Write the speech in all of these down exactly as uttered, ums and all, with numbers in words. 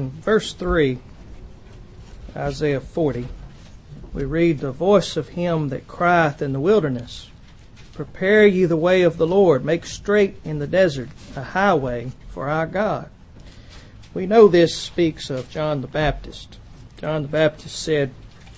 in verse three, Isaiah forty, we read, "The voice of him that crieth in the wilderness, prepare ye the way of the Lord, make straight in the desert a highway for our God." We know this speaks of John the Baptist. John the Baptist said,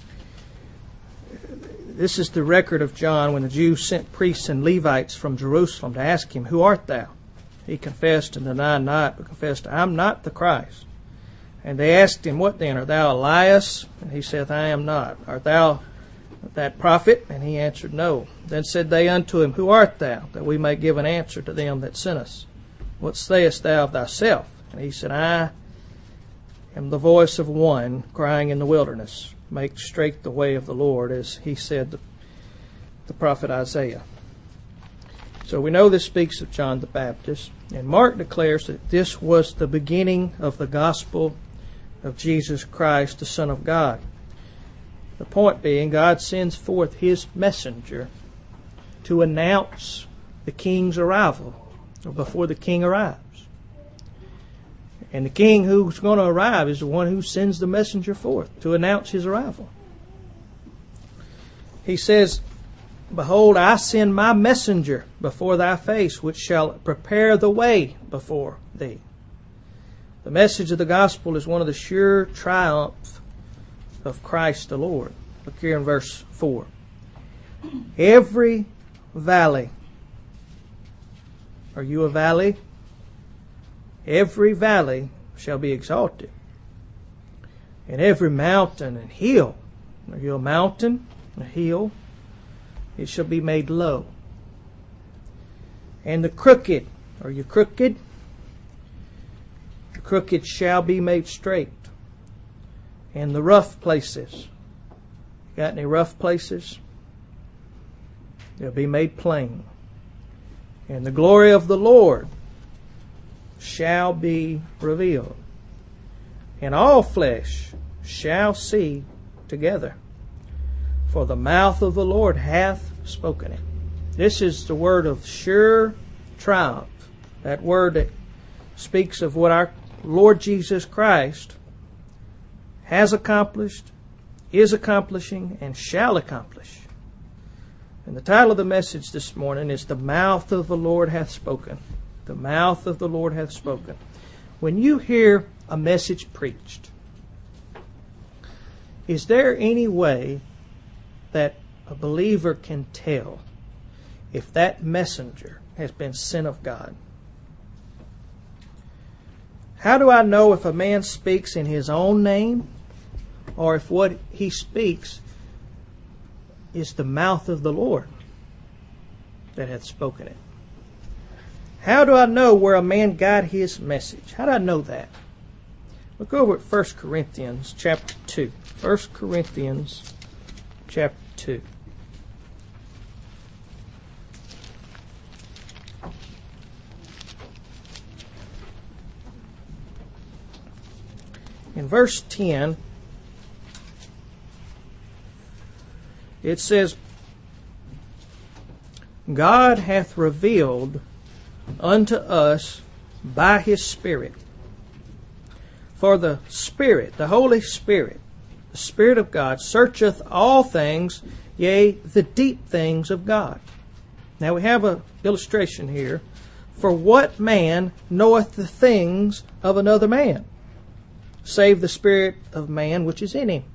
this is the record of John when the Jews sent priests and Levites from Jerusalem to ask him, "Who art thou?" He confessed and denied not, but confessed, "I'm not the Christ." And they asked him, "What then? Art thou Elias?" And he saith, "I am not." "Art thou that prophet?" And he answered, "No." Then said they unto him, "Who art thou? That we may give an answer to them that sent us. What sayest thou of thyself?" And he said, "I am the voice of one crying in the wilderness, make straight the way of the Lord," as he said, the, the prophet Isaiah. So we know this speaks of John the Baptist. And Mark declares that this was the beginning of the gospel of Jesus Christ, the Son of God. The point being, God sends forth His messenger to announce the King's arrival, or before the King arrives. And the King who's going to arrive is the one who sends the messenger forth to announce His arrival. He says, "Behold, I send my messenger before thy face, which shall prepare the way before thee." The message of the gospel is one of the sure triumphs of Christ the Lord. Look here in verse four. "Every valley," are you a valley? "Every valley shall be exalted, and every mountain and hill," are you a mountain, a hill? "It shall be made low. And the crooked," are you crooked? "The crooked shall be made straight. And the rough places," got any rough places? "They'll be made plain. And the glory of the Lord shall be revealed. And all flesh shall see together. For the mouth of the Lord hath spoken it." This is the word of sure triumph. That word that speaks of what our Lord Jesus Christ has accomplished, is accomplishing, and shall accomplish. And the title of the message this morning is "The Mouth of the Lord Hath Spoken." The mouth of the Lord hath spoken. When you hear a message preached, is there any way that a believer can tell if that messenger has been sent of God? How do I know if a man speaks in his own name, or if what he speaks is the mouth of the Lord that hath spoken it? How do I know where a man got his message? How do I know that? Look over at First Corinthians chapter two. First Corinthians chapter two. In verse ten, it says, "God hath revealed unto us by His Spirit. For the Spirit, the Holy Spirit, the Spirit of God, searcheth all things, yea, the deep things of God." Now we have an illustration here. "For what man knoweth the things of another man, save the spirit of man which is in him?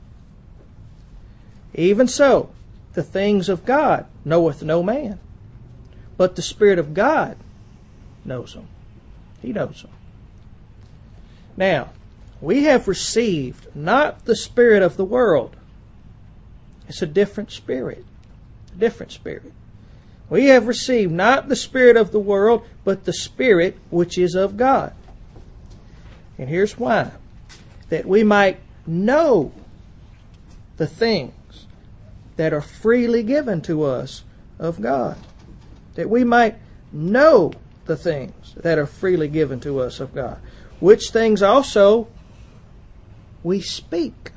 Even so, the things of God knoweth no man, but the Spirit of God knows them." He knows them. Now, we have received not the spirit of the world. It's a different spirit. A different spirit. We have received not the spirit of the world, but the Spirit which is of God. And here's why. That we might know the things that are freely given to us of God. That we might know the things that are freely given to us of God. Which things also we speak.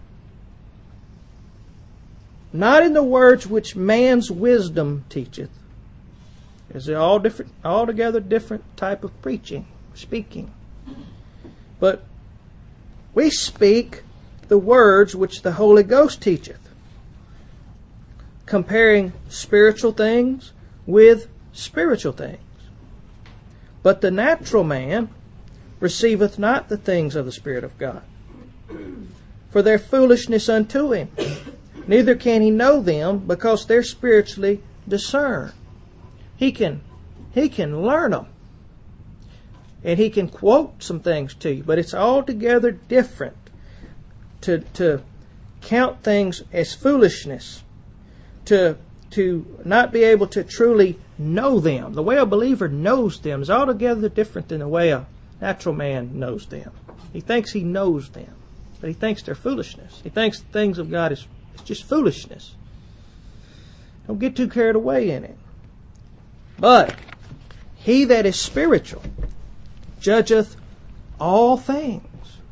Not in the words which man's wisdom teacheth. Is it all different, altogether different type of preaching, speaking. But We speak the words which the Holy Ghost teacheth, comparing spiritual things with spiritual things. But the natural man receiveth not the things of the Spirit of God, for their foolishness unto him. Neither can he know them, because they're spiritually discerned. He can, he can learn them. And he can quote some things to you, but it's altogether different to to count things as foolishness, to to not be able to truly know them. The way a believer knows them is altogether different than the way a natural man knows them. He thinks he knows them, but he thinks they're foolishness. He thinks the things of God is it's just foolishness. Don't get too carried away in it. But he that is spiritual judgeth all things.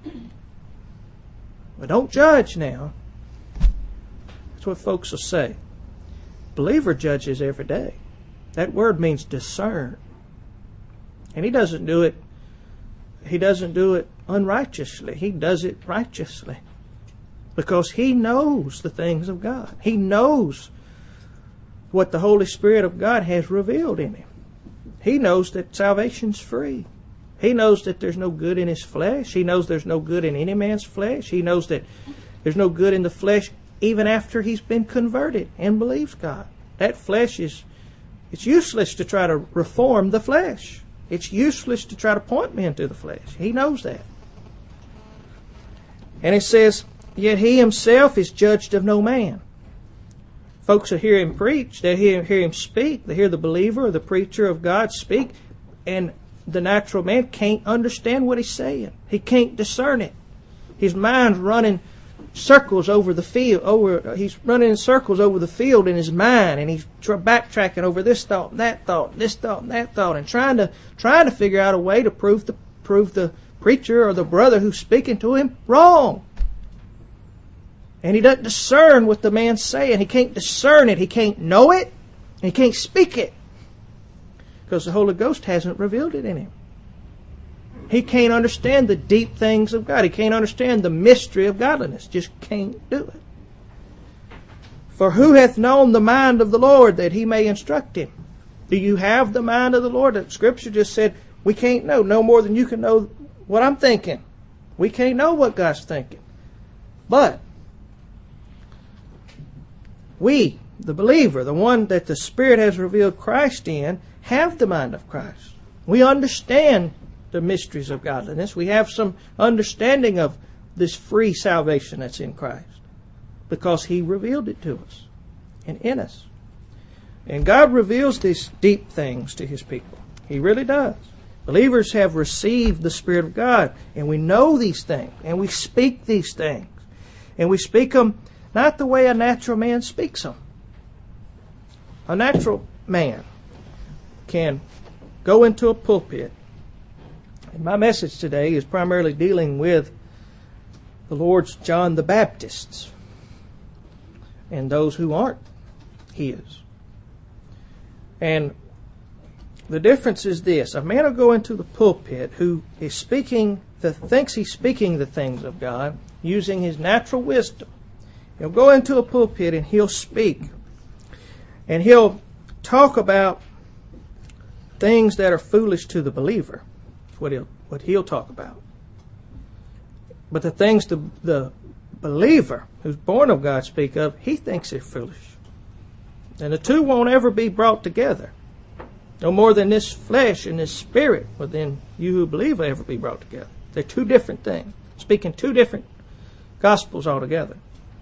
But don't judge now. That's what folks will say. Believer judges every day. That word means discern. And he doesn't do it he doesn't do it unrighteously. He does it righteously. Because he knows the things of God. He knows what the Holy Spirit of God has revealed in him. He knows that salvation's free. He knows that there's no good in his flesh. He knows there's no good in any man's flesh. He knows that there's no good in the flesh even after he's been converted and believes God. That flesh is, it's useless to try to reform the flesh. It's useless to try to point men to the flesh. He knows that. And it says, yet he himself is judged of no man. Folks will hear him preach, they hear, hear him speak, they hear the believer or the preacher of God speak, and the natural man can't understand what he's saying. He can't discern it. His mind's running circles over the field. Over he's running in circles over the field in his mind, and he's tra- backtracking over this thought, and that thought, this thought, and that thought, and trying to trying to figure out a way to prove the prove the preacher or the brother who's speaking to him wrong. And he doesn't discern what the man's saying. He can't discern it. He can't know it, and he can't speak it. Because the Holy Ghost hasn't revealed it in him. He can't understand the deep things of God. He can't understand the mystery of godliness. Just can't do it. For who hath known the mind of the Lord that he may instruct him? Do you have the mind of the Lord? The Scripture just said we can't know. No more than you can know what I'm thinking. We can't know what God's thinking. But we, the believer, the one that the Spirit has revealed Christ in, have the mind of Christ. We understand the mysteries of godliness. We have some understanding of this free salvation that's in Christ because He revealed it to us and in us. And God reveals these deep things to His people. He really does. Believers have received the Spirit of God, and we know these things, and we speak these things. And we speak them not the way a natural man speaks them. A natural man can go into a pulpit. And my message today is primarily dealing with the Lord's John the Baptists and those who aren't His. And the difference is this. A man will go into the pulpit who is speaking, the, thinks he's speaking the things of God using his natural wisdom. He'll go into a pulpit and he'll speak. And he'll talk about things that are foolish to the believer. That's what he'll, what he'll talk about. But the things the, the believer who's born of God speak of, he thinks they're foolish. And the two won't ever be brought together. No more than this flesh and this spirit within you who believe will ever be brought together. They're two different things. Speaking two different gospels altogether.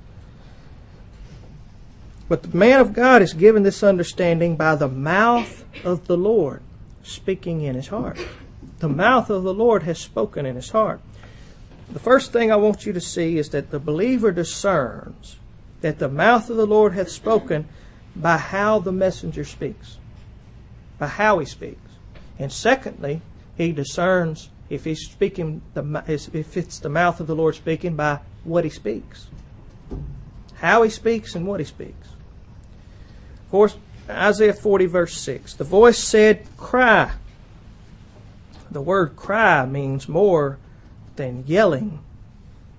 But the man of God is given this understanding by the mouth of the Lord speaking in his heart. The mouth of the Lord has spoken in his heart. The first thing I want you to see is that the believer discerns that the mouth of the Lord hath spoken by how the messenger speaks. By how he speaks. And secondly, he discerns if he's speaking, the, if it's the mouth of the Lord speaking, by what he speaks. How he speaks and what he speaks. Of course, Isaiah forty verse six. The voice said, cry. The word cry means more than yelling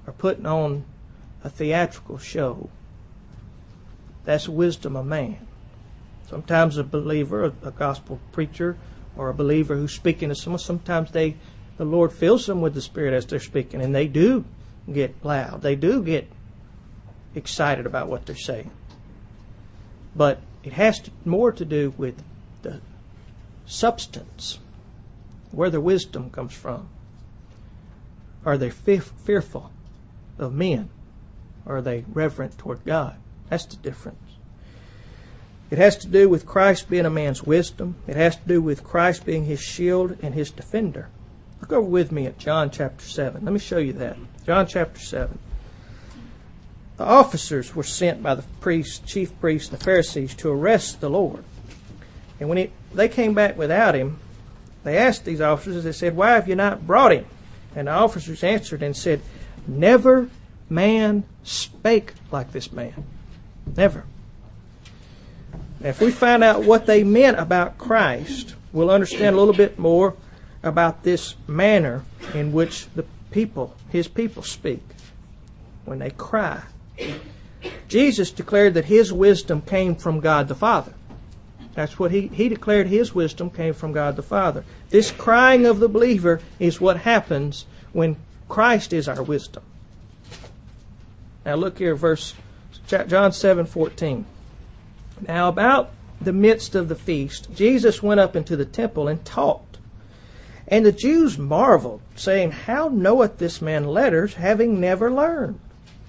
or putting on a theatrical show. That's wisdom of man. Sometimes a believer, a, a gospel preacher, or a believer who's speaking to someone, sometimes they, the Lord fills them with the Spirit as they're speaking, and they do get loud. They do get excited about what they're saying. But it has to, more to do with the substance, where their wisdom comes from. Are they fear- fearful of men? Or are they reverent toward God? That's the difference. It has to do with Christ being a man's wisdom. It has to do with Christ being his shield and his defender. Look over with me at John chapter seven. Let me show you that. John chapter seven. The officers were sent by the priests, chief priests, and the Pharisees to arrest the Lord. And when it, they came back without him, they asked these officers, they said, "Why have you not brought him?" And the officers answered and said, "Never man spake like this man." Never. Now, if we find out what they meant about Christ, we'll understand a little bit more about this manner in which the people, his people, speak when they cry. Jesus declared that his wisdom came from God the Father. That's what he, he declared his wisdom came from God the Father. This crying of the believer is what happens when Christ is our wisdom. Now look here, verse John seven fourteen. Now about the midst of the feast, Jesus went up into the temple and taught. And the Jews marveled, saying, "How knoweth this man letters, having never learned?"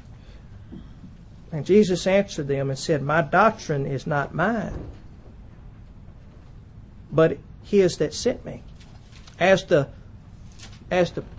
And Jesus answered them and said, "My doctrine is not mine, but his that sent me." As the, as the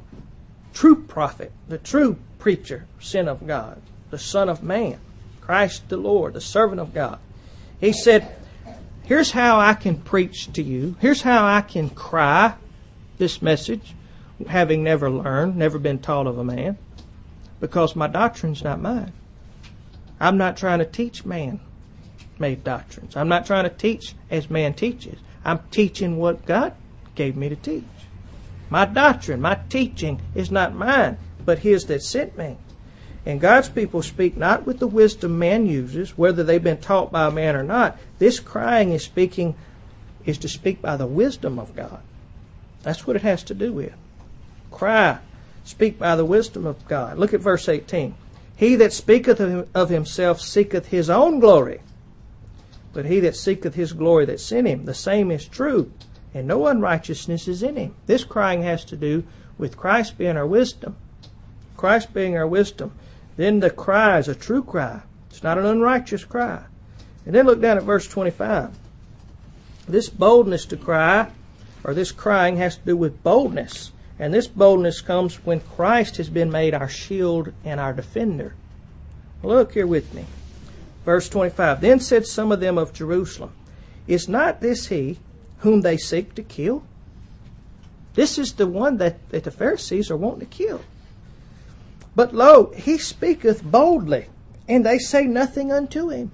true prophet, the true preacher, Son of God, the Son of Man, Christ the Lord, the servant of God. He said, here's how I can preach to you. Here's how I can cry this message, having never learned, never been taught of a man, because my doctrine's not mine. I'm not trying to teach man-made doctrines. I'm not trying to teach as man teaches. I'm teaching what God gave me to teach. My doctrine, my teaching is not mine, but his that sent me. And God's people speak not with the wisdom man uses, whether they've been taught by a man or not. This crying is speaking, is to speak by the wisdom of God. That's what it has to do with. Cry, speak by the wisdom of God. Look at verse eighteen. He that speaketh of himself seeketh his own glory, but he that seeketh his glory that sent him, the same is true, and no unrighteousness is in him. This crying has to do with Christ being our wisdom. Christ being our wisdom. Then the cry is a true cry. It's not an unrighteous cry. And then look down at verse twenty-five. This boldness to cry, or this crying, has to do with boldness. And this boldness comes when Christ has been made our shield and our defender. Look here with me. Verse twenty-five. Then said some of them of Jerusalem, "Is not this he whom they seek to kill?" This is the one that, that the Pharisees are wanting to kill. "But lo, he speaketh boldly, and they say nothing unto him."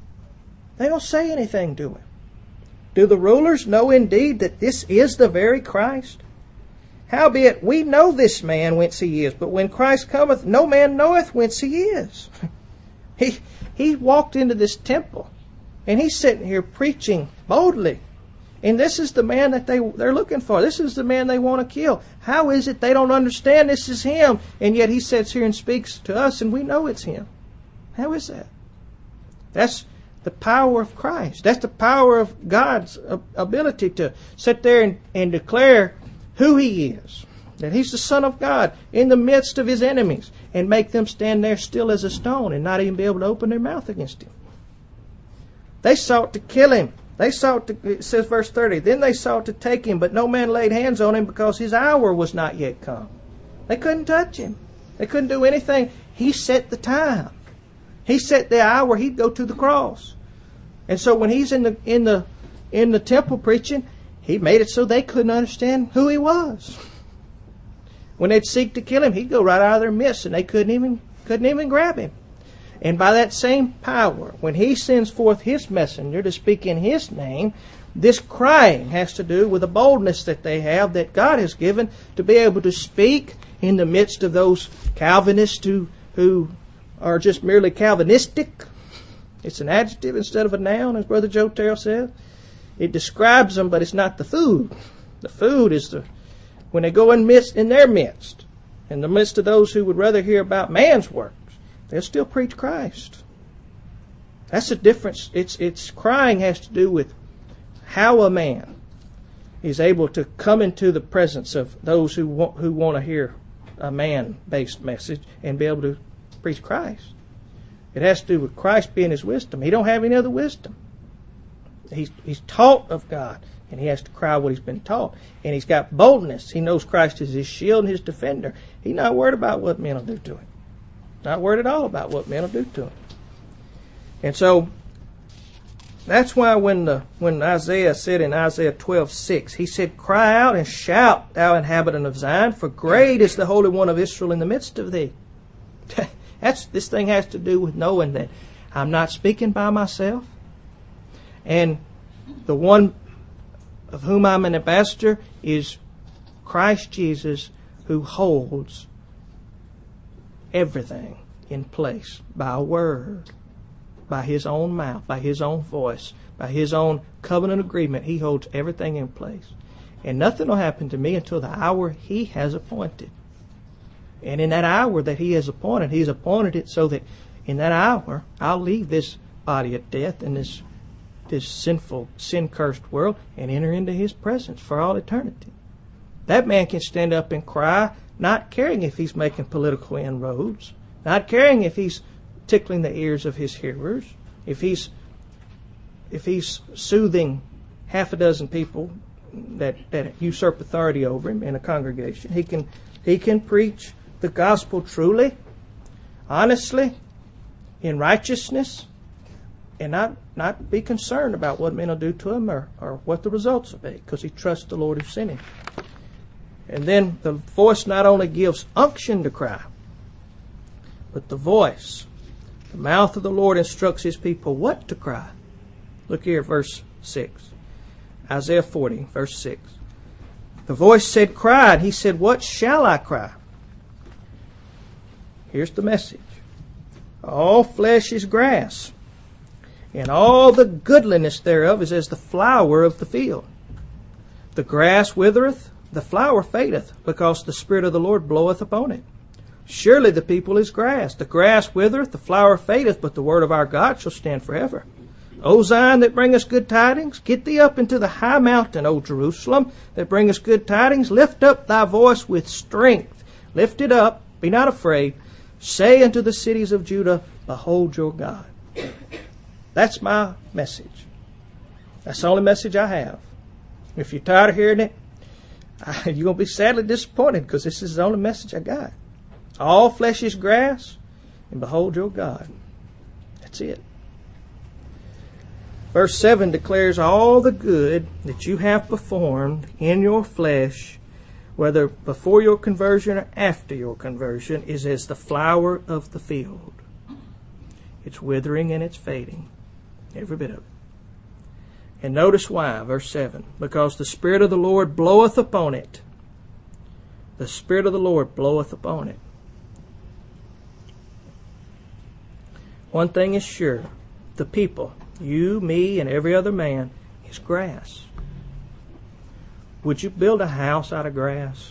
They don't say anything to him. "Do the rulers know indeed that this is the very Christ? Howbeit we know this man whence he is, but when Christ cometh, no man knoweth whence he is." He he walked into this temple, and he's sitting here preaching boldly. And this is the man that they, they're looking for. This is the man they want to kill. How is it they don't understand this is him, and yet he sits here and speaks to us, and we know it's him? How is that? That's the power of Christ. That's the power of God's ability to sit there and, and declare who he is, that he's the Son of God in the midst of his enemies, and make them stand there still as a stone and not even be able to open their mouth against him. They sought to kill him. They sought to, it says verse thirty, then they sought to take him, but no man laid hands on him because his hour was not yet come. They couldn't touch him. They couldn't do anything. He set the time. He set the hour he'd go to the cross. And so when he's in the in the in the temple preaching, he made it so they couldn't understand who he was. When they'd seek to kill him, he'd go right out of their midst, and they couldn't even couldn't even grab him. And by that same power, when he sends forth his messenger to speak in his name, this crying has to do with the boldness that they have, that God has given to be able to speak in the midst of those Calvinists who, who are just merely Calvinistic. It's an adjective instead of a noun, as Brother Joe Terrell said. It describes them, but it's not the food. The food is the when they go in midst in their midst, in the midst of those who would rather hear about man's works, they'll still preach Christ. That's the difference. It's it's crying has to do with how a man is able to come into the presence of those who want, who want to hear a man-based message and be able to preach Christ. It has to do with Christ being his wisdom. He don't have any other wisdom. He's he's taught of God, and he has to cry what he's been taught. And he's got boldness. He knows Christ is his shield and his defender. He's not worried about what men will do to him. Not worried at all about what men will do to him. And so that's why when the when Isaiah said in Isaiah twelve six, he said, "Cry out and shout, thou inhabitant of Zion, for great is the Holy One of Israel in the midst of thee." That's this thing has to do with knowing that I'm not speaking by myself, and the one of whom I'm an ambassador is Christ Jesus, who holds everything in place by a word, by his own mouth, by his own voice, by his own covenant agreement. He holds everything in place. And nothing will happen to me until the hour he has appointed. And in that hour that he has appointed, he's appointed it so that in that hour I'll leave this body of death and this this sinful, sin-cursed world and enter into his presence for all eternity. That man can stand up and cry, not caring if he's making political inroads, not caring if he's tickling the ears of his hearers, if he's if he's soothing half a dozen people that, that usurp authority over him in a congregation. He can he can preach the gospel truly, honestly, in righteousness, and not, not be concerned about what men will do to him or, or what the results will be, because he trusts the Lord who sent him. And then the voice not only gives unction to cry, but the voice, the mouth of the Lord instructs his people what to cry. Look here, verse six. Isaiah forty, verse six. The voice said, "Cry," and he said, "What shall I cry?" Here's the message. All flesh is grass, and all the goodliness thereof is as the flower of the field. The grass withereth, the flower fadeth, because the Spirit of the Lord bloweth upon it. Surely the people is grass. The grass withereth, the flower fadeth, but the word of our God shall stand forever. O Zion, that bringest good tidings, get thee up into the high mountain, O Jerusalem, that bringest good tidings. Lift up thy voice with strength. Lift it up, be not afraid. Say unto the cities of Judah, behold your God. That's my message. That's the only message I have. If you're tired of hearing it, you're going to be sadly disappointed, because this is the only message I got. All flesh is grass, and behold your God. That's it. Verse seven declares all the good that you have performed in your flesh, whether before your conversion or after your conversion, is as the flower of the field. It's withering and it's fading. Every bit of it. And notice why, verse seven. Because the Spirit of the Lord bloweth upon it. The Spirit of the Lord bloweth upon it. One thing is sure. The people, you, me, and every other man, is grass. Would you build a house out of grass?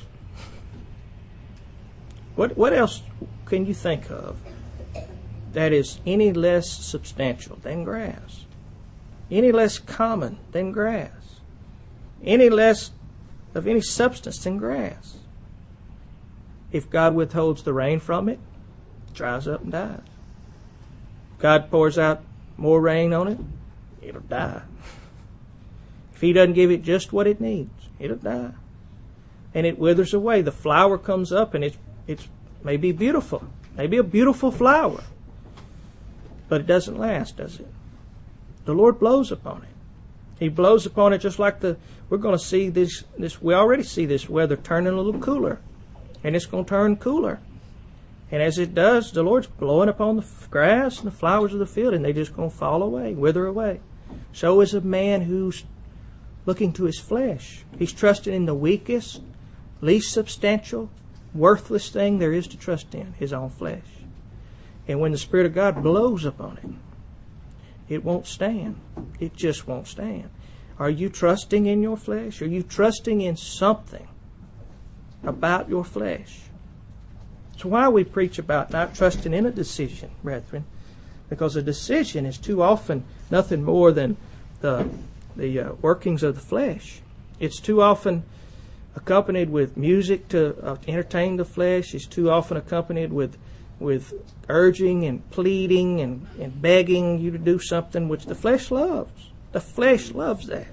What what else can you think of that is any less substantial than grass? Any less common than grass? Any less of any substance than grass? If God withholds the rain from it, it dries up and dies. If God pours out more rain on it, it'll die. If He doesn't give it just what it needs, it'll die. And it withers away. The flower comes up and it's it's maybe beautiful. Maybe a beautiful flower. But it doesn't last, does it? The Lord blows upon it. He blows upon it just like the we're going to see this this we already see this weather turning a little cooler. And it's going to turn cooler. And as it does, the Lord's blowing upon the grass and the flowers of the field, and they're just going to fall away, wither away. So is a man who's looking to his flesh. He's trusting in the weakest, least substantial, worthless thing there is to trust in, his own flesh. And when the Spirit of God blows upon it, it won't stand. It just won't stand. Are you trusting in your flesh? Are you trusting in something about your flesh? It's why we preach about not trusting in a decision, brethren, because a decision is too often nothing more than the the uh, workings of the flesh. It's too often accompanied with music to uh, entertain the flesh. It's too often accompanied with with urging and pleading and, and begging you to do something which the flesh loves. The flesh loves that.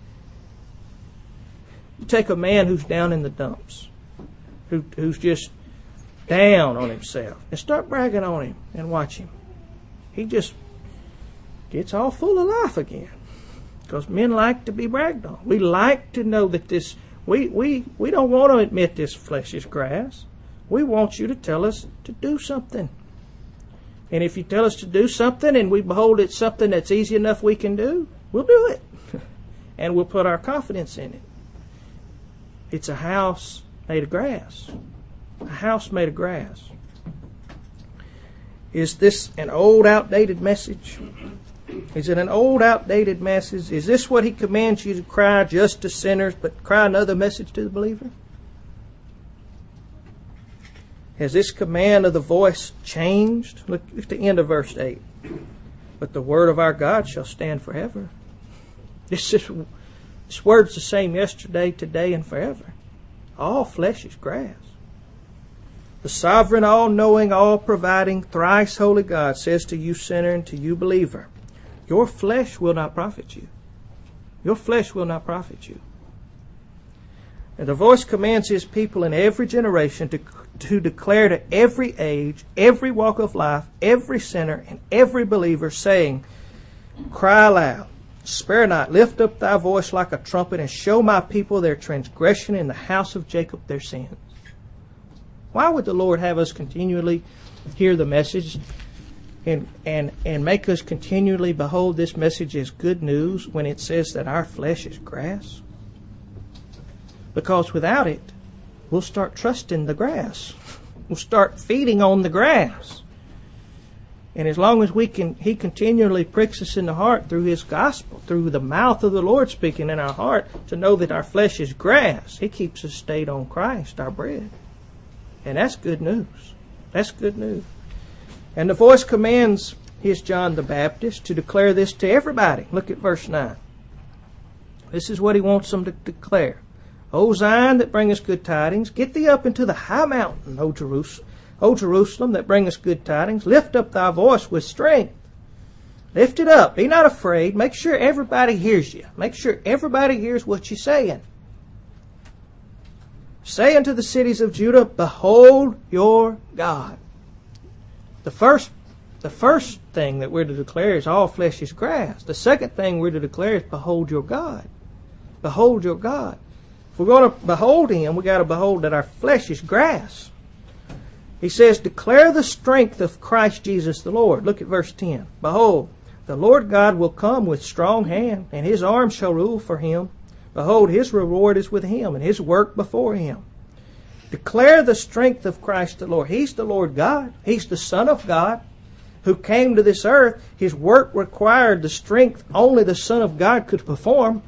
You take a man who's down in the dumps, who who's just down on himself, and start bragging on him and watch him. He just gets all full of life again. Because men like to be bragged on. We like to know that this, we, we, we don't want to admit this flesh is grass. We want you to tell us to do something. And if you tell us to do something and we behold it's something that's easy enough we can do, we'll do it. And we'll put our confidence in it. It's a house made of grass. A house made of grass. Is this an old, outdated message? Is it an old, outdated message? Is this what he commands you to cry just to sinners, but cry another message to the believer? Has this command of the voice changed? Look at the end of verse eight. But the word of our God shall stand forever. This, is, this word's the same yesterday, today, and forever. All flesh is grass. The sovereign, all-knowing, all-providing, thrice holy God says to you sinner and to you believer, your flesh will not profit you. Your flesh will not profit you. And the voice commands his people in every generation to, to declare to every age, every walk of life, every sinner, and every believer, saying, cry aloud, spare not, lift up thy voice like a trumpet, and show my people their transgression, in the house of Jacob their sins. Why would the Lord have us continually hear the message and, and, and make us continually behold this message as good news when it says that our flesh is grass? Because without it, we'll start trusting the grass. We'll start feeding on the grass. And as long as we can, He continually pricks us in the heart through His gospel, through the mouth of the Lord speaking in our heart, to know that our flesh is grass, He keeps us stayed on Christ, our bread. And that's good news. That's good news. And the voice commands His John the Baptist to declare this to everybody. Look at verse nine. This is what he wants them to declare. O Zion, that bringest good tidings, get thee up into the high mountain, O Jerusalem. O Jerusalem, that bringest good tidings, lift up thy voice with strength. Lift it up. Be not afraid. Make sure everybody hears you. Make sure everybody hears what you're saying. Say unto the cities of Judah, behold your God. The first, the first thing that we're to declare is all flesh is grass. The second thing we're to declare is behold your God. Behold your God. If we're going to behold Him, we've got to behold that our flesh is grass. He says, declare the strength of Christ Jesus the Lord. Look at verse ten. Behold, the Lord God will come with strong hand, and His arm shall rule for Him. Behold, His reward is with Him, and His work before Him. Declare the strength of Christ the Lord. He's the Lord God. He's the Son of God who came to this earth. His work required the strength only the Son of God could perform.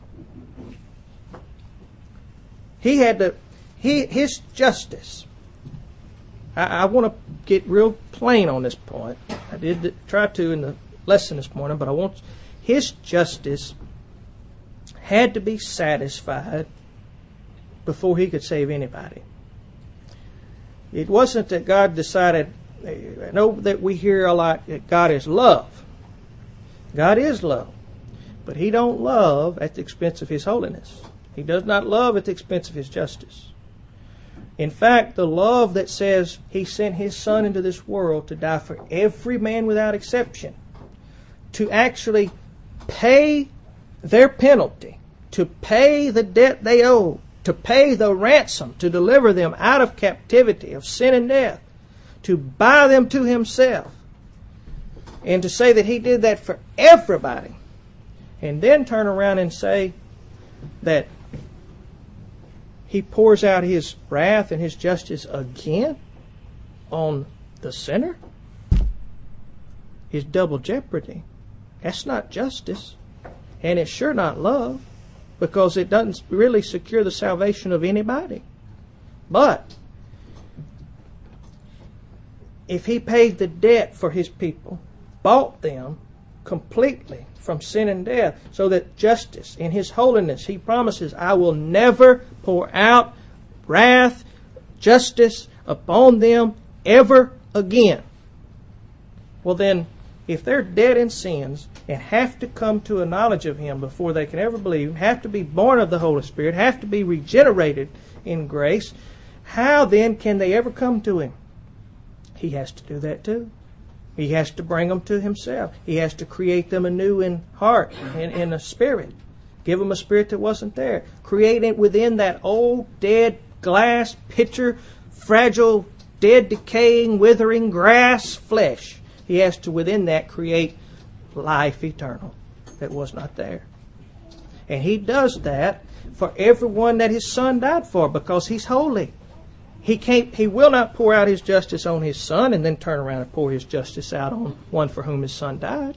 He had to, he, His justice. I, I want to get real plain on this point. I did try to in the lesson this morning, but I want His justice had to be satisfied before He could save anybody. It wasn't that God decided, I know that we hear a lot that God is love. God is love. But He don't love at the expense of His holiness. He does not love at the expense of His justice. In fact, the love that says He sent His Son into this world to die for every man without exception, to actually pay their penalty, to pay the debt they owe, to pay the ransom, to deliver them out of captivity of sin and death, to buy them to Himself, and to say that He did that for everybody, and then turn around and say that He pours out His wrath and His justice again on the sinner is double jeopardy. That's not justice. And it's sure not love, because it doesn't really secure the salvation of anybody. But if He paid the debt for His people, bought them completely from sin and death, so that justice, in His holiness, He promises, I will never pour out wrath, justice upon them ever again. Well then, if they're dead in sins and have to come to a knowledge of Him before they can ever believe, have to be born of the Holy Spirit, have to be regenerated in grace, how then can they ever come to Him? He has to do that too. He has to bring them to Himself. He has to create them anew in heart and in a spirit. Give them a spirit that wasn't there. Create it within that old, dead, glass, pitcher, fragile, dead, decaying, withering grass flesh. He has to, within that, create life eternal that was not there. And He does that for everyone that His Son died for, because He's holy. He can't. He will not pour out His justice on His Son and then turn around and pour His justice out on one for whom His Son died.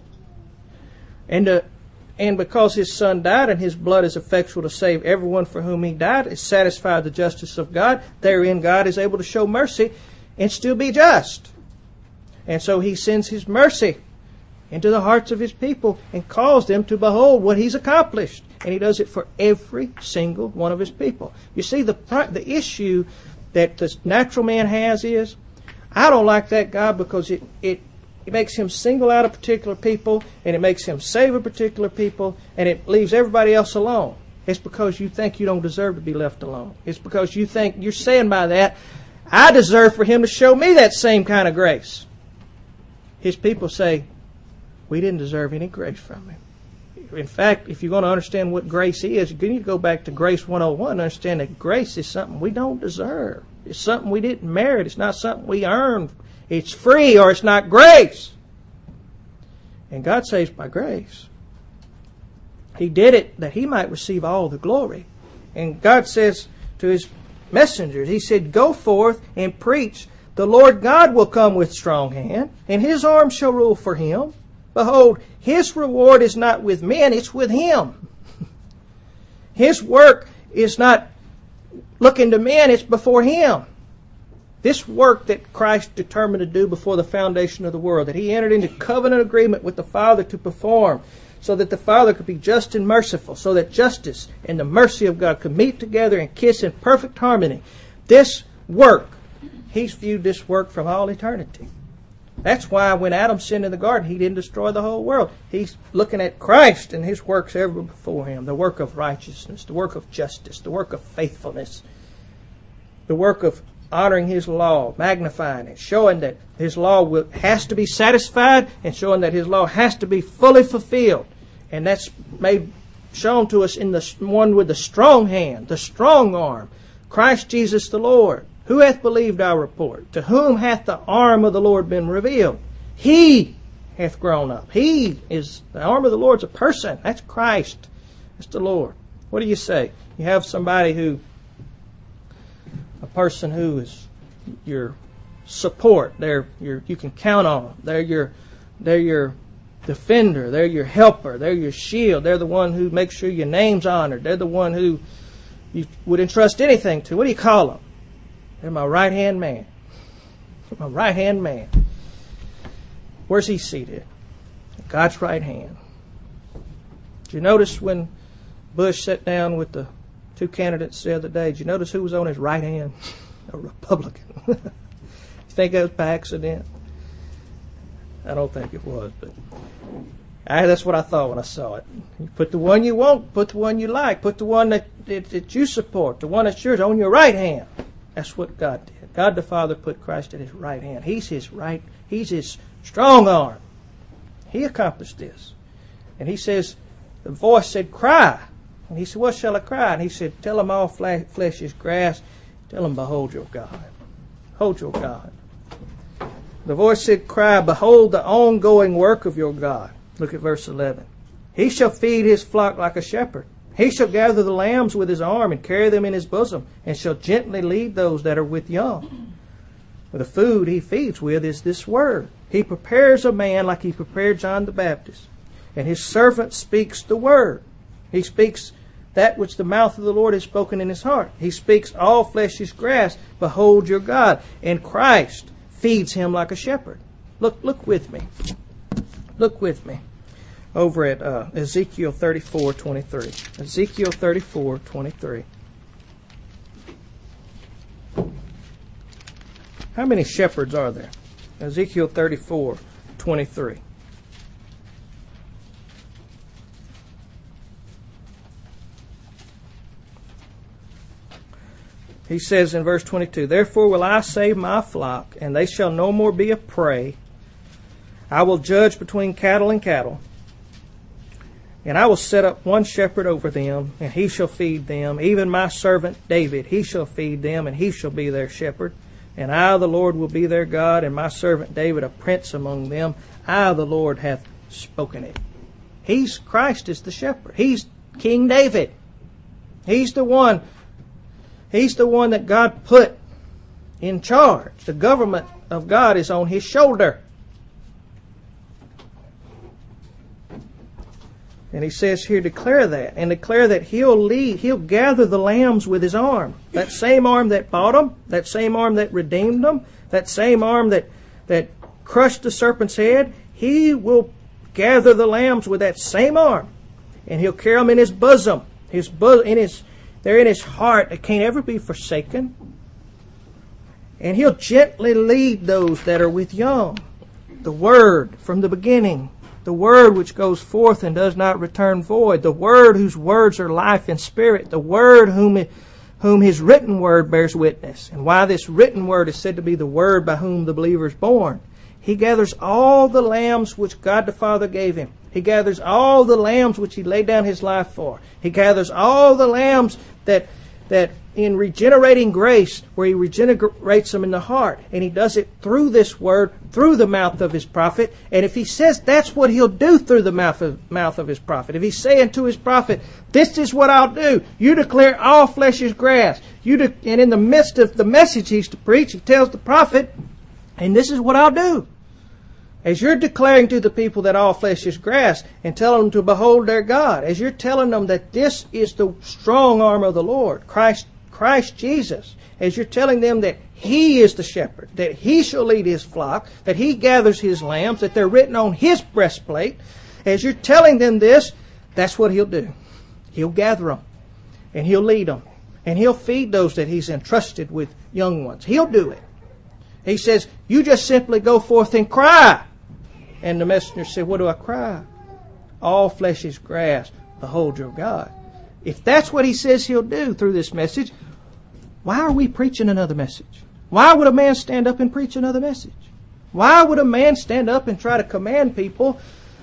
And uh, and because His Son died and His blood is effectual to save everyone for whom He died, it satisfied the justice of God. Therein God is able to show mercy and still be just. And so He sends His mercy into the hearts of His people and calls them to behold what He's accomplished. And He does it for every single one of His people. You see, the the issue that the natural man has is, I don't like that God because it, it, it makes Him single out a particular people, and it makes Him save a particular people, and it leaves everybody else alone. It's because you think you don't deserve to be left alone. It's because you think, you're saying by that, I deserve for Him to show me that same kind of grace. His people say, we didn't deserve any grace from Him. In fact, if you're going to understand what grace is, you need to go back to Grace one oh one and understand that grace is something we don't deserve. It's something we didn't merit. It's not something we earned. It's free, or it's not grace. And God saves by grace. He did it that He might receive all the glory. And God says to His messengers, He said, go forth and preach. The Lord God will come with strong hand, and His arm shall rule for Him. Behold, His reward is not with men, it's with Him. His work is not looking to men, it's before Him. This work that Christ determined to do before the foundation of the world, that He entered into covenant agreement with the Father to perform, so that the Father could be just and merciful, so that justice and the mercy of God could meet together and kiss in perfect harmony. This work, He's viewed this work from all eternity. That's why when Adam sinned in the garden, He didn't destroy the whole world. He's looking at Christ and His works ever before Him. The work of righteousness, the work of justice, the work of faithfulness, the work of honoring His law, magnifying it, showing that His law will, has to be satisfied, and showing that His law has to be fully fulfilled. And that's made shown to us in the one with the strong hand, the strong arm, Christ Jesus the Lord. Who hath believed our report? To whom hath the arm of the Lord been revealed? He hath grown up. He is, the arm of the Lord's a person. That's Christ. That's the Lord. What do you say? You have somebody who, a person who is your support. They're your, you can count on them. They're your, they're your defender. They're your helper. They're your shield. They're the one who makes sure your name's honored. They're the one who you would entrust anything to. What do you call them? They're my right-hand man. My right-hand man. Where's he seated? At God's right hand. Did you notice when Bush sat down with the two candidates the other day, did you notice who was on his right hand? A Republican. You think that was by accident? I don't think it was, but I, that's what I thought when I saw it. You put the one you want, put the one you like, put the one that, that, that you support, the one that's yours on your right hand. That's what God did. God the Father put Christ at His right hand. He's His right, He's His strong arm. He accomplished this. And He says, the voice said, cry. And He said, what shall I cry? And He said, tell them all flesh is grass. Tell them, behold your God. Behold your God. The voice said, cry, behold the ongoing work of your God. Look at verse eleven. He shall feed His flock like a shepherd. He shall gather the lambs with his arm and carry them in his bosom, and shall gently lead those that are with young. For the food he feeds with is this word. He prepares a man like he prepared John the Baptist, and his servant speaks the word. He speaks that which the mouth of the Lord has spoken in his heart. He speaks, all flesh is grass, behold your God. And Christ feeds him like a shepherd. Look, look with me. Look with me. Over at uh, Ezekiel thirty-four twenty-three. Ezekiel thirty-four twenty-three. How many shepherds are there? Ezekiel thirty-four twenty-three. He says in verse twenty-two, Therefore will I save my flock, and they shall no more be a prey. I will judge between cattle and cattle. And I will set up one shepherd over them, and he shall feed them. Even my servant David, he shall feed them, and he shall be their shepherd. And I, the Lord, will be their God, and my servant David a prince among them. I, the Lord, hath spoken it. He's, Christ is the shepherd. He's King David. He's the one, he's the one that God put in charge. The government of God is on his shoulder. And he says here, declare that, and declare that he'll lead, he'll gather the lambs with his arm. That same arm that bought them, that same arm that redeemed them, that same arm that, that crushed the serpent's head, he will gather the lambs with that same arm. And he'll carry them in his bosom, his bo- in his, they're in his heart that can't ever be forsaken. And he'll gently lead those that are with young. The word from the beginning. The word which goes forth and does not return void. The word whose words are life and spirit. The word whom, it, whom his written word bears witness. And why this written word is said to be the word by whom the believer is born. He gathers all the lambs which God the Father gave him. He gathers all the lambs which he laid down his life for. He gathers all the lambs that that in regenerating grace, where he regenerates them in the heart. And he does it through this word, through the mouth of his prophet. And if he says that's what he'll do through the mouth of, mouth of his prophet, if he's saying to his prophet, this is what I'll do. You declare all flesh is grass. You de- and in the midst of the message he's to preach, he tells the prophet, and this is what I'll do. As you're declaring to the people that all flesh is grass and telling them to behold their God, as you're telling them that this is the strong arm of the Lord, Christ, Christ Jesus, as you're telling them that He is the shepherd, that He shall lead His flock, that He gathers His lambs, that they're written on His breastplate, as you're telling them this, that's what He'll do. He'll gather them and He'll lead them and He'll feed those that He's entrusted with young ones. He'll do it. He says, you just simply go forth and cry. And the messenger said, what do I cry? All flesh is grass. Behold your God. If that's what he says he'll do through this message, why are we preaching another message? Why would a man stand up and preach another message? Why would a man stand up and try to command people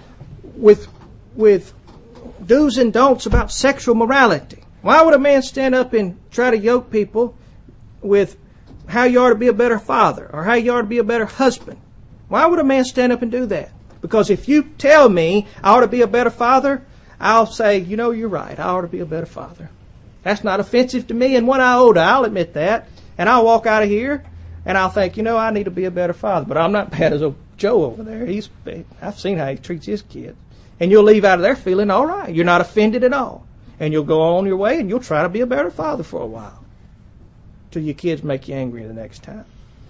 with, with do's and don'ts about sexual morality? Why would a man stand up and try to yoke people with how you ought to be a better father or how you ought to be a better husband? Why would a man stand up and do that? Because if you tell me I ought to be a better father, I'll say, you know, you're right. I ought to be a better father. That's not offensive to me in one iota. I'll admit that. And I'll walk out of here and I'll think, you know, I need to be a better father. But I'm not bad as old Joe over there. He's, I've seen how he treats his kids. And you'll leave out of there feeling all right. You're not offended at all. And you'll go on your way and you'll try to be a better father for a while. Till your kids make you angry the next time.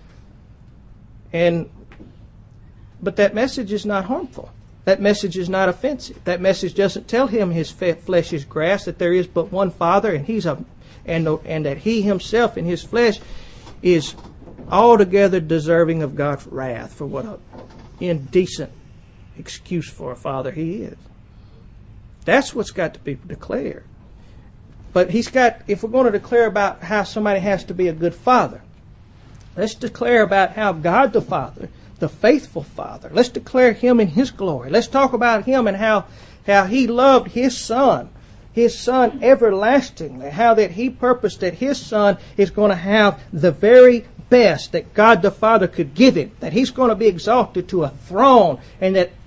And But that message is not harmful. That message is not offensive. That message doesn't tell him his flesh is grass, that there is but one Father, and he's a, and and that he himself in his flesh is altogether deserving of God's wrath for what an indecent excuse for a father he is. That's what's got to be declared. But he's got, if we're going to declare about how somebody has to be a good father, let's declare about how God the Father, the faithful Father, let's declare Him in His glory. Let's talk about Him and how, how He loved His Son, His Son everlastingly, how that He purposed that His Son is going to have the very best that God the Father could give Him, that He's going to be exalted to a throne, and that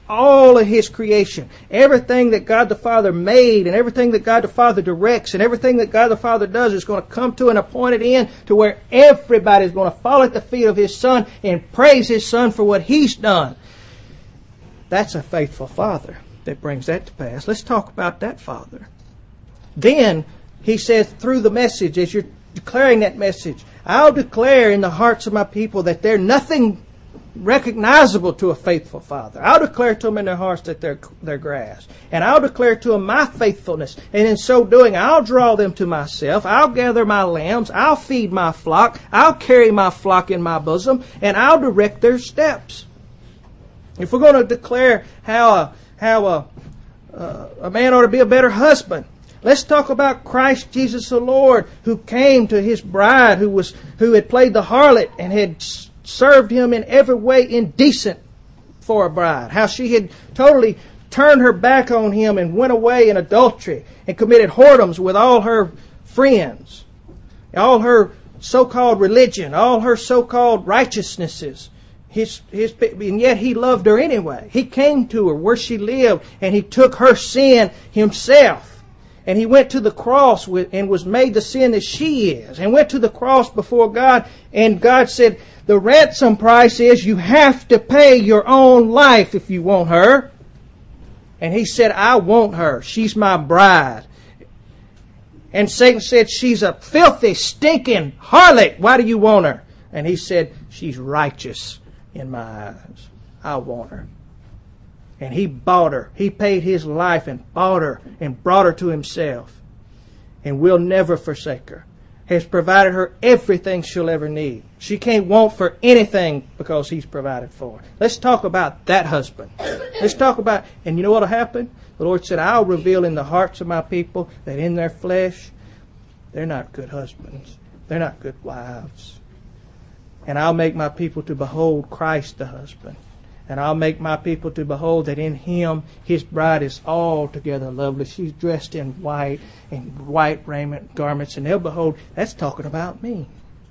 all of His creation. Everything that God the Father made and everything that God the Father directs and everything that God the Father does is going to come to an appointed end to where everybody is going to fall at the feet of His Son and praise His Son for what He's done. That's a faithful Father that brings that to pass. Let's talk about that Father. Then He says through the message, as you're declaring that message, I'll declare in the hearts of my people that they're nothing recognizable to a faithful Father. I'll declare to them in their hearts that they're, they're grass. And I'll declare to them my faithfulness. And in so doing, I'll draw them to myself. I'll gather my lambs. I'll feed my flock. I'll carry my flock in my bosom. And I'll direct their steps. If we're going to declare how a, how a, uh, a man ought to be a better husband, let's talk about Christ Jesus the Lord, who came to His bride, who was who had played the harlot and had served Him in every way indecent for a bride. How she had totally turned her back on Him and went away in adultery and committed whoredoms with all her friends, all her so-called religion, all her so-called righteousnesses. His, his, and yet He loved her anyway. He came to her where she lived and He took her sin Himself. And He went to the cross with, and was made the sin that she is. And went to the cross before God. And God said, the ransom price is you have to pay your own life if you want her. And He said, I want her. She's my bride. And Satan said, she's a filthy, stinking harlot. Why do you want her? And He said, she's righteous in my eyes. I want her. And He bought her. He paid His life and bought her and brought her to Himself. And will never forsake her. Has provided her everything she'll ever need. She can't want for anything because He's provided for her. Let's talk about that husband. Let's talk about, and you know what will happen? The Lord said, I'll reveal in the hearts of my people that in their flesh, they're not good husbands. They're not good wives. And I'll make my people to behold Christ the husband. And I'll make my people to behold that in Him, His bride is altogether lovely. She's dressed in white, in white raiment, garments, and they'll behold, that's talking about me.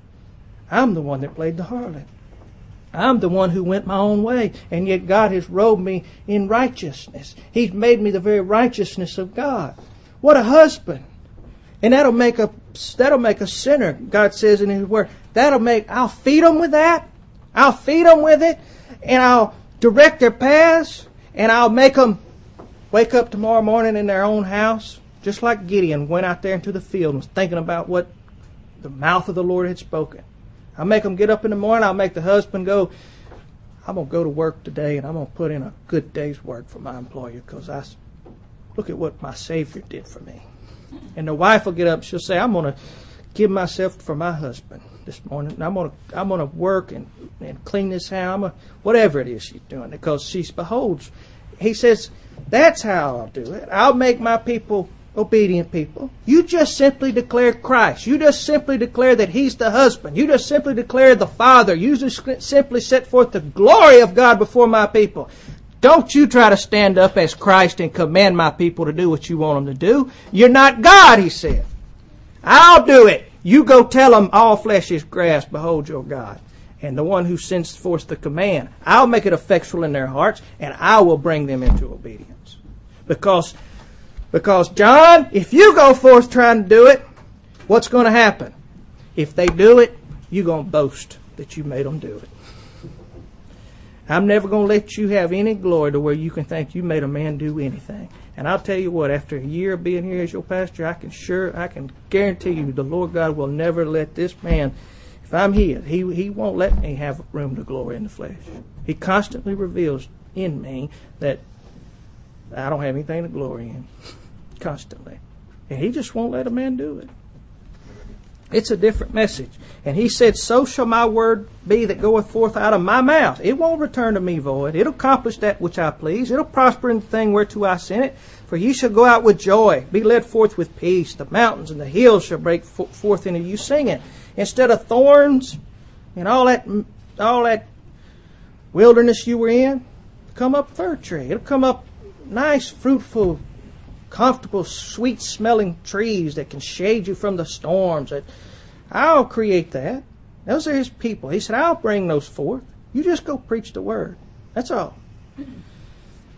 I'm the one that played the harlot. I'm the one who went my own way, and yet God has robed me in righteousness. He's made me the very righteousness of God. What a husband! And that'll make a that'll make a sinner. God says in His Word, that'll make. I'll feed them with that. I'll feed them with it, and I'll direct their paths, and I'll make them wake up tomorrow morning in their own house, just like Gideon went out there into the field and was thinking about what the mouth of the Lord had spoken. I'll make them get up in the morning. I'll make the husband go, I'm going to go to work today, and I'm going to put in a good day's work for my employer because I look at what my Savior did for me. And the wife will get up. She'll say, I'm going to give myself for my husband this morning. I'm going to I'm going to work and, and clean this house. I'm gonna, whatever it is she's doing, because she beholds. He says, that's how I'll do it. I'll make my people obedient people. You just simply declare Christ. You just simply declare that He's the husband. You just simply declare the Father. You just simply set forth the glory of God before my people. Don't you try to stand up as Christ and command my people to do what you want them to do. You're not God, He said. I'll do it. You go tell them all flesh is grass. Behold your God. And the one who sends forth the command, I'll make it effectual in their hearts, and I will bring them into obedience. Because, because John, if you go forth trying to do it, what's going to happen? If they do it, you're going to boast that you made them do it. I'm never going to let you have any glory to where you can think you made a man do anything. And I'll tell you what, after a year of being here as your pastor, I can sure, I can guarantee you the Lord God will never let this man, if I'm his, he, he won't let me have room to glory in the flesh. He constantly reveals in me that I don't have anything to glory in. Constantly. And He just won't let a man do it. It's a different message. And He said, so shall my word be that goeth forth out of my mouth. It won't return to me void. It'll accomplish that which I please. It'll prosper in the thing whereto I sent it. For ye shall go out with joy, be led forth with peace. The mountains and the hills shall break forth into you singing. Instead of thorns and all that, all that wilderness you were in, come up fir tree. It'll come up nice, fruitful, comfortable, sweet-smelling trees that can shade you from the storms. That I'll create that. Those are His people. He said, I'll bring those forth. You just go preach the word. That's all.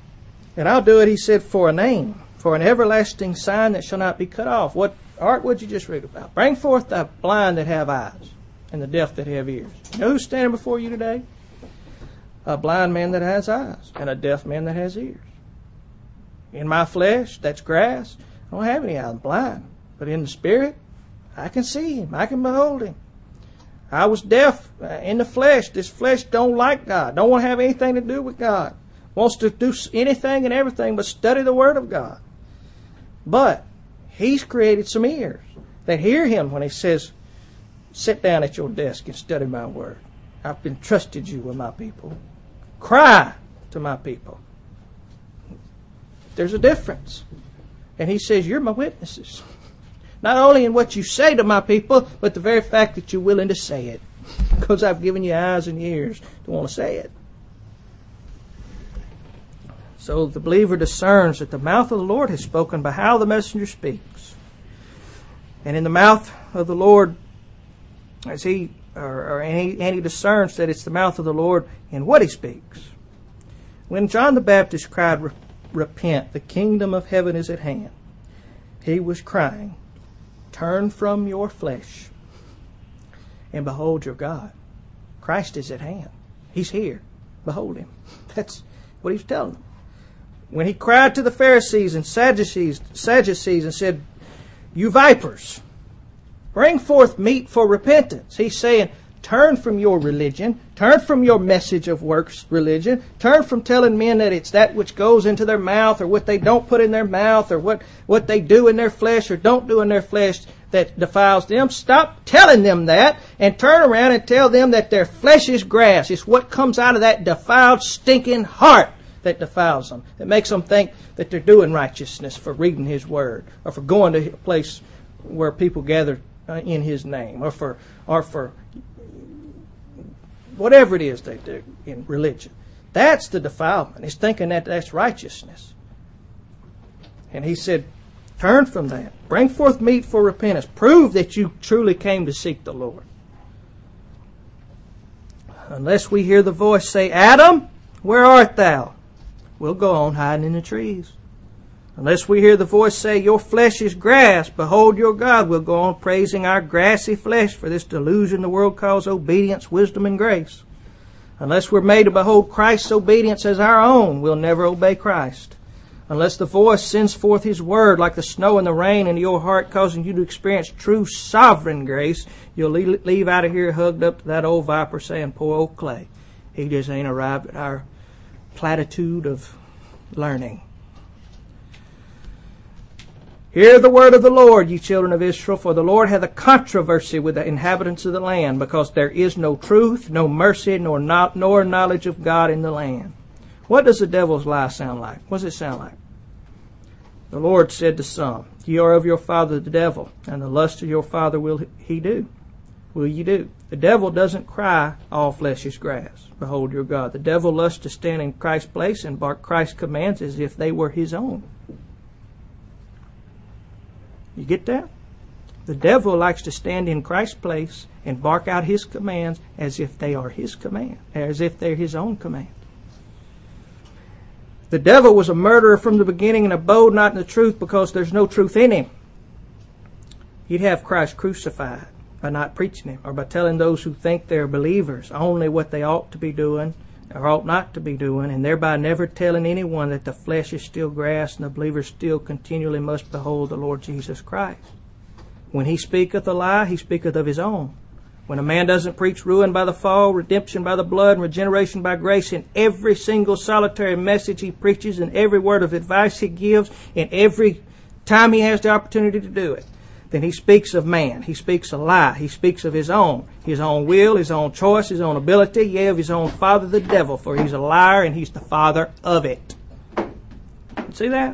And I'll do it, he said, for a name, for an everlasting sign that shall not be cut off. What, Art, what'd you just read about? Bring forth the blind that have eyes and the deaf that have ears. You know who's standing before you today? A blind man that has eyes and a deaf man that has ears. In my flesh, that's grass. I don't have any eyes. I'm blind. But in the spirit, I can see him. I can behold him. I was deaf in the flesh. This flesh don't like God. Don't want to have anything to do with God. Wants to do anything and everything but study the Word of God. But He's created some ears that hear Him when He says, sit down at your desk and study my Word. I've entrusted you with my people. Cry to my people. There's a difference. And He says, you're my witnesses. Not only in what you say to my people, but the very fact that you're willing to say it. Because I've given you eyes and ears to want to say it. So the believer discerns that the mouth of the Lord has spoken by how the messenger speaks. And in the mouth of the Lord, as he, or, or and, he, and he discerns that it's the mouth of the Lord in what he speaks. When John the Baptist cried, repent, the kingdom of heaven is at hand, he was crying, turn from your flesh and behold your God. Christ is at hand. He's here. Behold Him. That's what He's telling them. When He cried to the Pharisees and Sadducees, Sadducees and said, you vipers, bring forth meat for repentance. He's saying, turn from your religion. Turn from your message of works religion. Turn from telling men that it's that which goes into their mouth or what they don't put in their mouth or what, what they do in their flesh or don't do in their flesh that defiles them. Stop telling them that and turn around and tell them that their flesh is grass. It's what comes out of that defiled, stinking heart that defiles them. That makes them think that they're doing righteousness for reading His Word or for going to a place where people gather in His name or for or for whatever it is they do in religion. That's the defilement. It's thinking that that's righteousness. And He said, turn from that. Bring forth meat for repentance. Prove that you truly came to seek the Lord. Unless we hear the voice say, Adam, where art thou? We'll go on hiding in the trees. Unless we hear the voice say, your flesh is grass, behold your God, we'll go on praising our grassy flesh for this delusion the world calls obedience, wisdom, and grace. Unless we're made to behold Christ's obedience as our own, we'll never obey Christ. Unless the voice sends forth His Word like the snow and the rain into your heart, causing you to experience true sovereign grace, you'll leave out of here hugged up to that old viper saying, poor old Clay. He just ain't arrived at our platitude of learning. Hear the word of the Lord, ye children of Israel, for the Lord hath a controversy with the inhabitants of the land, because there is no truth, no mercy, nor not, nor knowledge of God in the land. What does the devil's lie sound like? What does it sound like? The Lord said to some, ye are of your father the devil, and the lust of your father will he do. Will ye do? The devil doesn't cry, all flesh is grass. Behold your God. The devil lusts to stand in Christ's place and bark Christ's commands as if they were his own. You get that? The devil likes to stand in Christ's place and bark out His commands as if they are His command, as if they're His own command. The devil was a murderer from the beginning and abode not in the truth because there's no truth in him. He'd have Christ crucified by not preaching Him or by telling those who think they're believers only what they ought to be doing or ought not to be doing, and thereby never telling anyone that the flesh is still grass and the believer still continually must behold the Lord Jesus Christ. When he speaketh a lie, he speaketh of his own. When a man doesn't preach ruin by the fall, redemption by the blood, and regeneration by grace in every single solitary message he preaches, and every word of advice he gives, and every time he has the opportunity to do it, then he speaks of man. He speaks a lie. He speaks of his own. His own will, his own choice, his own ability, yea, of his own father, the devil, for he's a liar and he's the father of it. See that?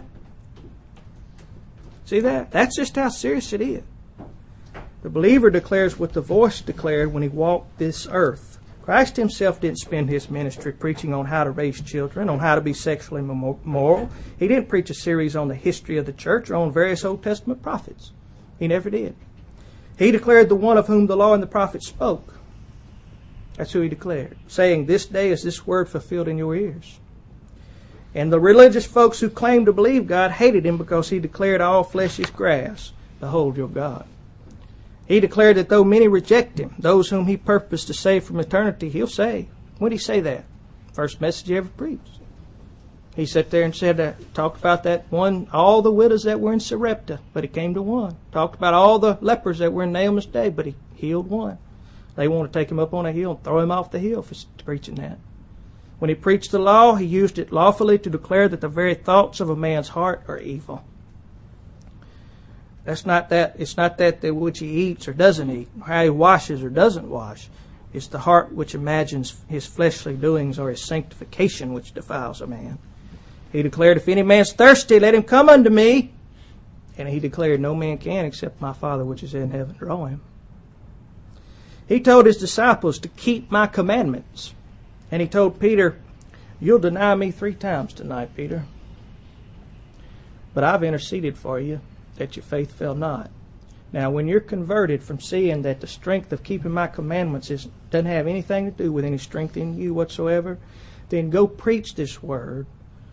See that? That's just how serious it is. The believer declares what the voice declared when he walked this earth. Christ Himself didn't spend His ministry preaching on how to raise children, on how to be sexually moral. He didn't preach a series on the history of the church or on various Old Testament prophets. He never did. He declared the one of whom the law and the prophets spoke. That's who He declared, saying, this day is this word fulfilled in your ears. And the religious folks who claimed to believe God hated him because he declared all flesh is grass. Behold your God. He declared that though many reject him, those whom he purposed to save from eternity, he'll save. When did he say that? First message he ever preached. He sat there and said that, talked about that one, all the widows that were in Sarepta, but he came to one. Talked about all the lepers that were in Naaman's day, but he healed one. They want to take him up on a hill and throw him off the hill for preaching that. When he preached the law, he used it lawfully to declare that the very thoughts of a man's heart are evil. That's not that. It's not that which he eats or doesn't eat, or how he washes or doesn't wash. It's the heart which imagines his fleshly doings or his sanctification which defiles a man. He declared, if any man's thirsty, let him come unto me. And he declared, no man can except my Father which is in heaven draw him. He told his disciples to keep my commandments. And he told Peter, you'll deny me three times tonight, Peter. But I've interceded for you, that your faith fail not. Now, when you're converted from seeing that the strength of keeping my commandments is, doesn't have anything to do with any strength in you whatsoever, then go preach this word.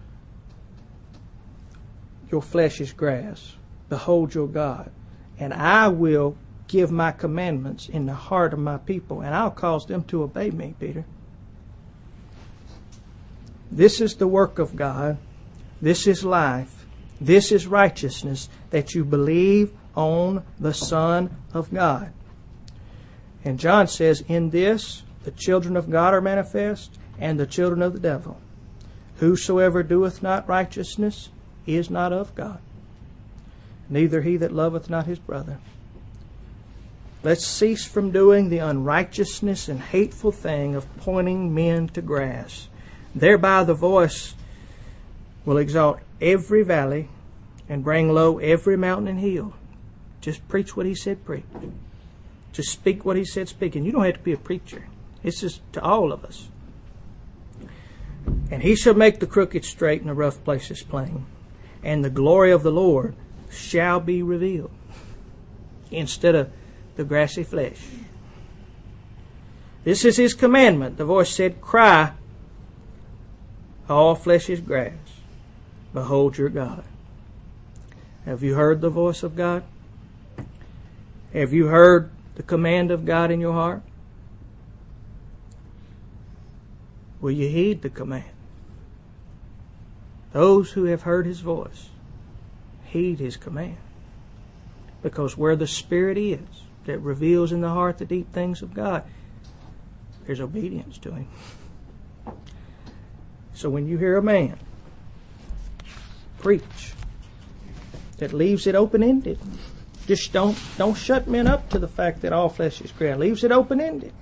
Your flesh is grass. Behold your God. And I will give my commandments in the heart of my people, and I'll cause them to obey me, Peter. This is the work of God. This is life. This is righteousness, that you believe on the Son of God. And John says, in this the children of God are manifest, and the children of the devil. Whosoever doeth not righteousness is not of God, neither he that loveth not his brother. Let's cease from doing the unrighteousness and hateful thing of pointing men to grass. Thereby the voice will exalt every valley and bring low every mountain and hill. Just preach what he said preach. Just speak what he said speak. And you don't have to be a preacher. It's just to all of us. And he shall make the crooked straight and the rough places plain. And the glory of the Lord shall be revealed, instead of the grassy flesh. This is his commandment. The voice said, cry, all flesh is grass. Behold your God. Have you heard the voice of God? Have you heard the command of God in your heart? Will you heed the command? Those who have heard his voice, heed his command. Because where the Spirit is, that reveals in the heart the deep things of God, there's obedience to him. So when you hear a man preach that leaves it open-ended, just don't don't shut men up to the fact that all flesh is grass. Leaves it open-ended.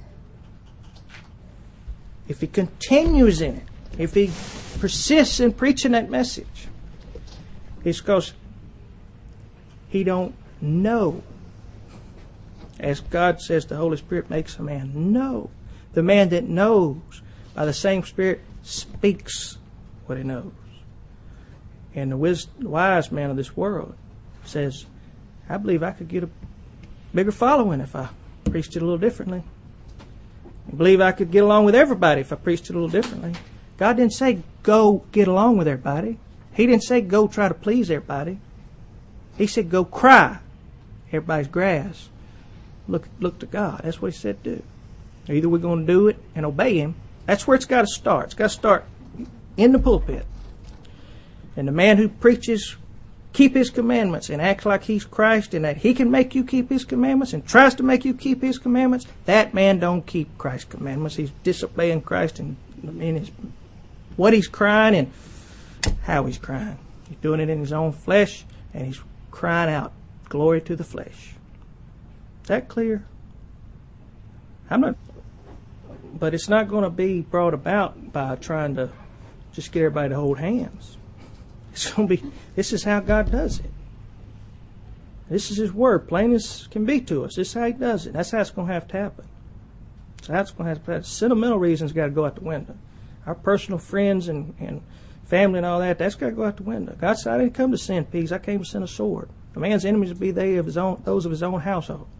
If he continues in it, if he persists in preaching that message, it's because he don't know. As God says, the Holy Spirit makes a man know. The man that knows by the same Spirit speaks what he knows. And the wise man of this world says, I believe I could get a bigger following if I preached it a little differently. I believe I could get along with everybody if I preached it a little differently. God didn't say go get along with everybody. He didn't say go try to please everybody. He said go cry everybody's grass. Look, look to God. That's what he said do. Either we're going to do it and obey him. That's where it's got to start. It's got to start in the pulpit. And the man who preaches, keep his commandments and acts like he's Christ and that he can make you keep his commandments and tries to make you keep his commandments, that man don't keep Christ's commandments. He's disobeying Christ in, in his, what he's crying and how he's crying. He's doing it in his own flesh and he's crying out, glory to the flesh. Is that clear? I'm not, but it's not going to be brought about by trying to just get everybody to hold hands. It's going to be, this is how God does it. This is his word, plain as can be to us. This is how he does it. That's how it's going to have to happen. So that's going to have to happen. Sentimental reasons got to go out the window. Our personal friends and, and family and all that, that's got to go out the window. God said, I didn't come to send peace. I came to send a sword. A man's enemies will be they of his own, those of his own household.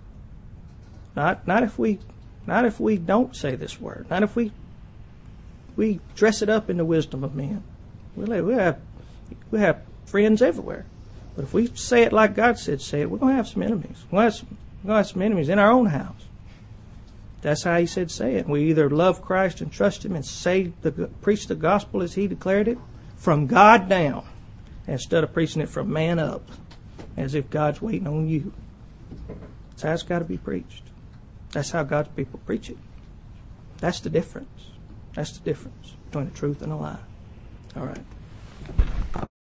Not, not if we, not if we don't say this word. Not if we we dress it up in the wisdom of men. We'll, we'll, have, we'll have friends everywhere. But if we say it like God said say it, we're going to have some enemies. We're going to have some, we're going to have some enemies in our own house. That's how He said say it. We either love Christ and trust Him and say the preach the gospel as He declared it from God down, instead of preaching it from man up, as if God's waiting on you. That's how it's got to be preached. That's how God's people preach it. That's the difference. That's the difference between the truth and a lie. All right.